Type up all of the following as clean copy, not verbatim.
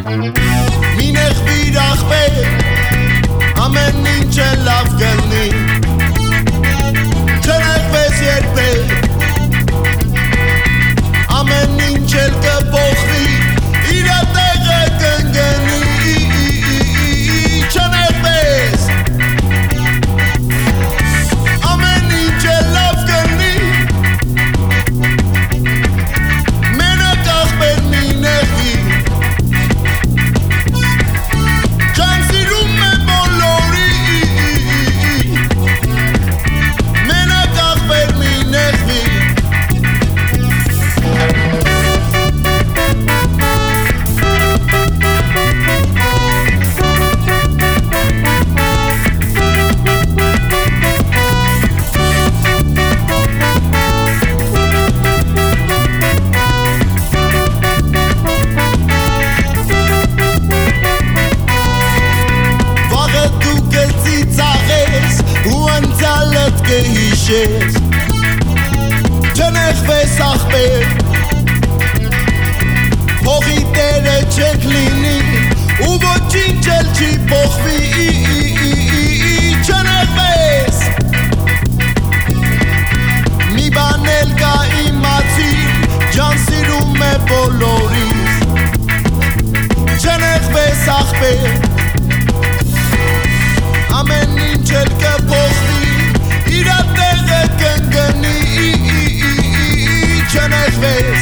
Մի նեղվիր աղբեր ամեն ինչ էլ լավ կլնի Չնեղվես երբեք ամեն ինչ էլ կփոխվի իր տեղը կընկնի Չնեղվես ամեն ինչ էլ լավ կլնի Մենակ աղբեր մի նեղվի Ջան սիրում է բոլորի Մենակ աղբեր մի նեղվի Չնեղվես աղբեր Փողի տերը չեք լինի ու ոչինչ էլ չի փոխվի Չնեղվես Մի բան էլ կա իմացիր Ջան սիրում է բոլորիս Չնեղվես աղբեր Ամեն ինչ էլ կփոխվի իր տեղը կընկնի Չնեղվես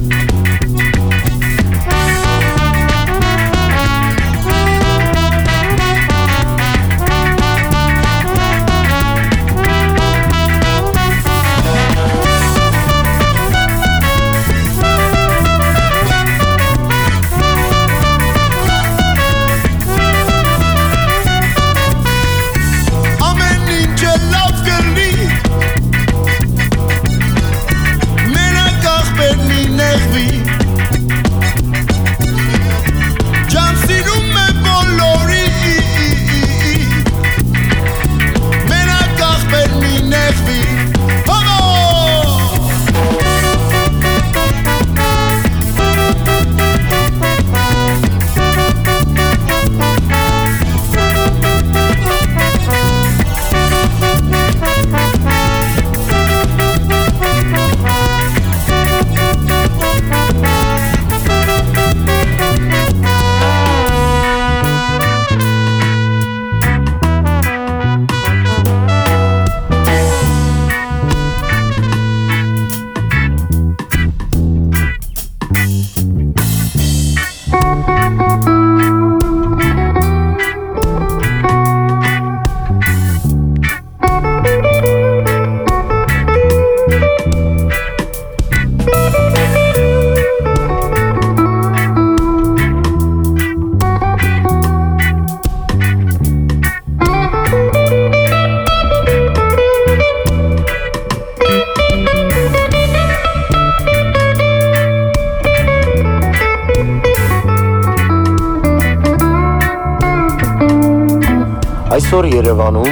Այսօր Երևանում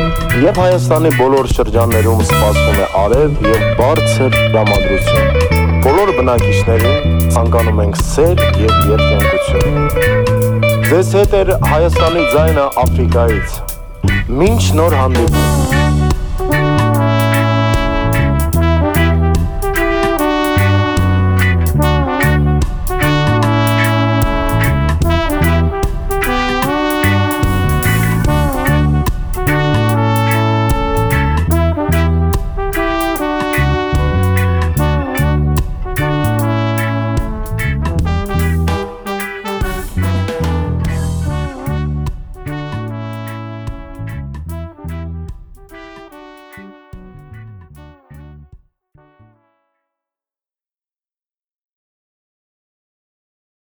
եւ Հայաստանի բոլոր շրջաններում սպասվում է արև եւ բարձր տրամադրություն։ Բոլոր բնակիչներին ցանկանում ենք սեր եւ երկենքություն։ Ձեզ հետ է Հայաստանի ձայնը Աֆրիկայից։ Մինչ նոր հանդիպում։